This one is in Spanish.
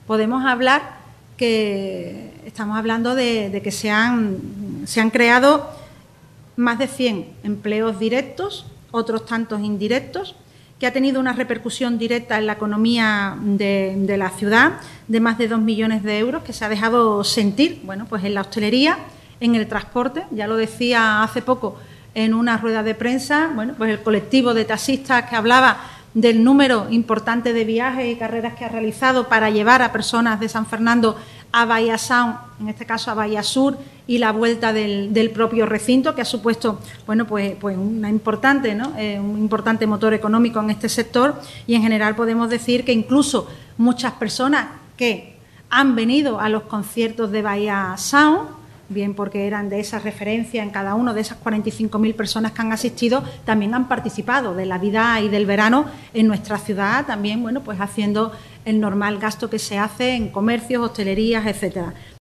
podemos hablar que estamos hablando de que se han creado más de 100 empleos directos, otros tantos indirectos, que ha tenido una repercusión directa en la economía de la ciudad de más de 2 millones de euros, que se ha dejado sentir, bueno, pues en la hostelería, en el transporte. Ya lo decía hace poco en una rueda de prensa, bueno, pues el colectivo de taxistas que hablaba del número importante de viajes y carreras que ha realizado para llevar a personas de San Fernando a Bahía Sound, en este caso a Bahía Sur, y la vuelta del propio recinto, que ha supuesto, bueno, pues una importante, ¿no? Un importante motor económico en este sector. Y en general podemos decir que incluso muchas personas que han venido a los conciertos de Bahía Sound, bien porque eran de esa referencia en cada uno de esas 45.000 personas que han asistido, también han participado de la vida y del verano en nuestra ciudad, también, bueno, pues haciendo el normal gasto que se hace en comercios, hostelerías, etcétera.